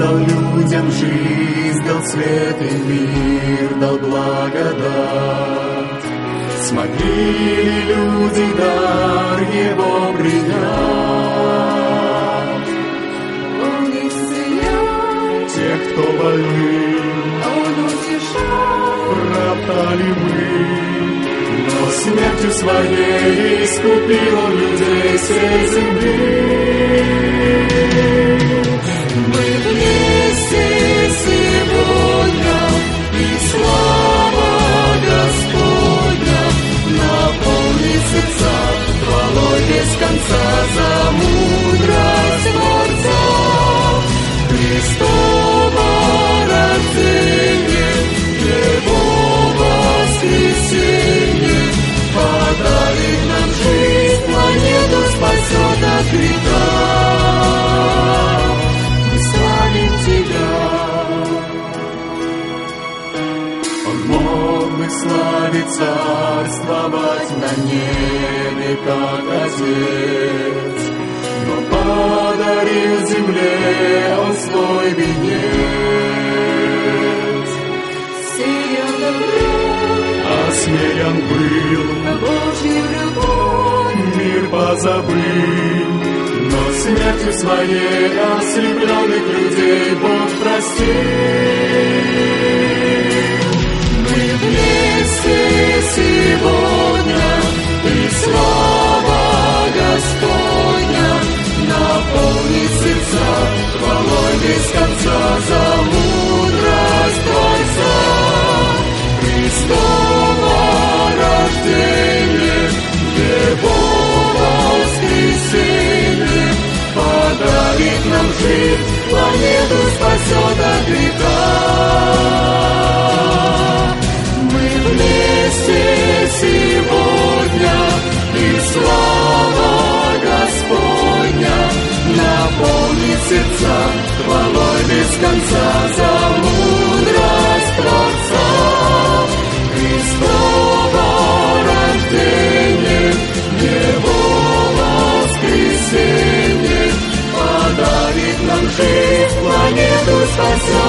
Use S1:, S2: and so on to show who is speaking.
S1: дал людям жизнь, дал свет и мир, дал благодать. Смогли ли люди дар Его принять?
S2: Он исцеляет
S1: Тех, кто больны,
S2: Он утешает.
S1: роптали мы, но смертью Своей искупил Он людей всей земли.
S2: Мы вместе сегодня, и слава Господня наполнит сердца хвалой без конца за мудрость Творца. Христово рождение, Его воскресенье подарит нам жизнь, планету спасет от греха. Мы славим Тебя.
S1: Он мог бы славить, царствовать на небе, как Отец, но подарил земле Он свой венец.
S2: Сеял добро,
S1: Осмеян был,
S2: Божью любовь,
S1: мир позабыл, но смертью Своей ослепленных людей Бог простил.
S2: мы вместе сегодня, и слава Господня наполнит сердца хвалой без конца за мудрость Творца. Христово рождение, Его воскресенье подарит нам жизнь, планету спасет от греха. Мы вместе сегодня, и слава Господня наполнит сердца хвалой без конца за мудрость Творца. Христово рождение, Его воскресенье подарит нам жизнь, планету спасет